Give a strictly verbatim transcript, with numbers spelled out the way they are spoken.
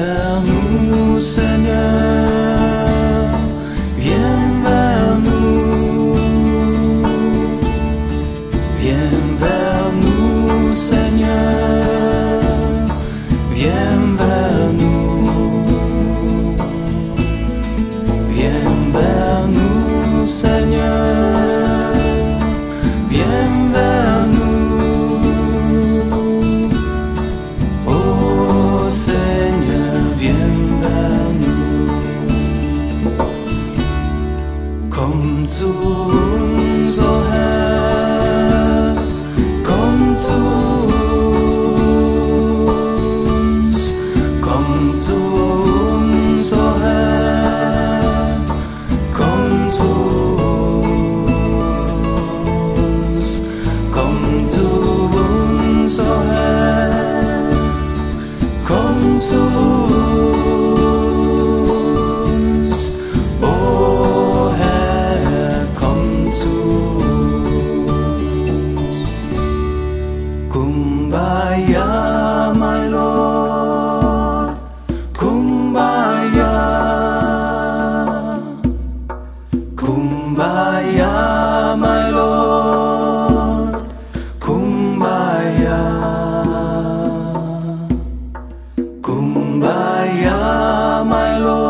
vers nous, Seigneur, viens vers nous, viens vers nous, Seigneur, viens vers nous, viens vers nous, Seigneur, viens vers nous. Oh Seigneur, viens vers nous. Komm zu uns, oh Herr, komm zu uns, komm zu uns, oh Herr, komm zu uns, komm zu uns, oh Herr, komm zu uns, oh Herr, komm zu uns. Kumbaya, my Lord, Kumbaya, Kumbaya, my Lord, Kumbaya, Kumbaya, my Lord.